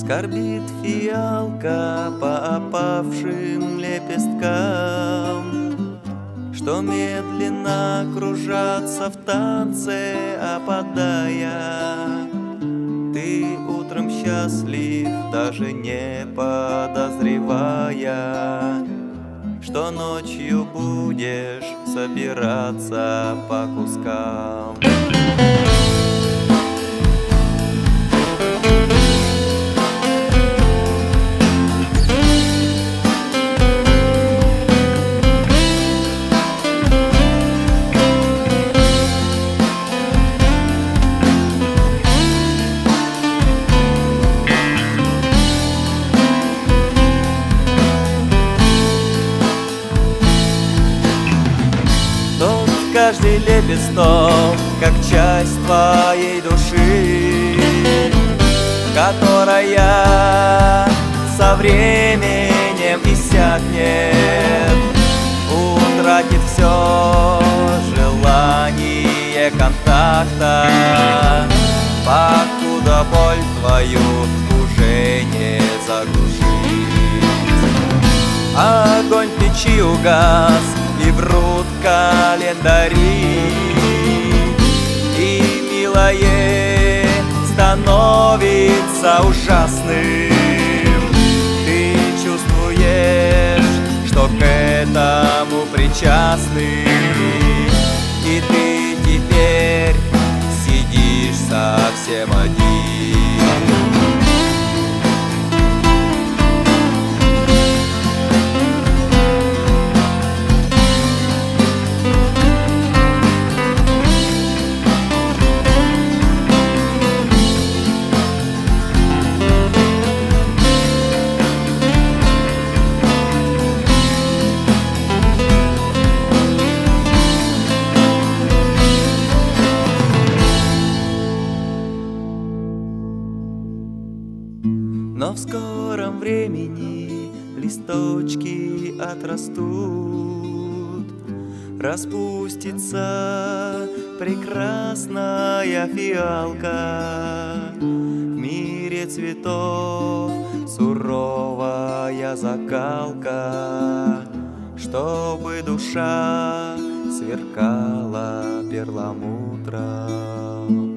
Скорбит фиалка по опавшим лепесткам, что медленно кружатся в танце, опадая. Ты утром счастлив, даже не подозревая, что ночью будешь собираться по кускам. Каждый лепесток, как часть твоей души, которая со временем иссякнет, утратит все желание контакта, покуда боль твою уже не заглушить. Огонь печи угас, и врут календари, и милое становится ужасным. Ты чувствуешь, что к этому причастны, и ты теперь сидишь совсем один. Но в скором времени листочки отрастут, распустится прекрасная фиалка. В мире цветов суровая закалка, чтобы душа сверкала перламутром.